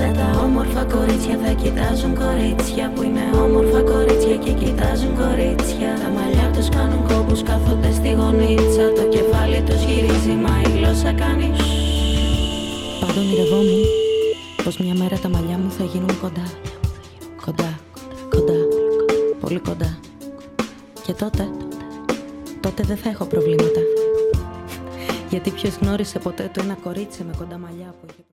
Πάντα τα όμορφα κορίτσια θα κοιτάζουν κορίτσια που είναι όμορφα κορίτσια και κοιτάζουν κορίτσια. Τα μαλλιά τους κάνουν κόμπους, κάθονται στη γωνίτσα. Το κεφάλι τους γυρίζει, μα η γλώσσα κάνει Πάντα ονειρευόμουν πως μια μέρα τα μαλλιά μου θα γίνουν κοντά. Κοντά, κοντά, πολύ κοντά. Και τότε δεν θα έχω προβλήματα. Γιατί ποιος γνώρισε ποτέ του ένα κορίτσι με κοντά μαλλιά που είχε...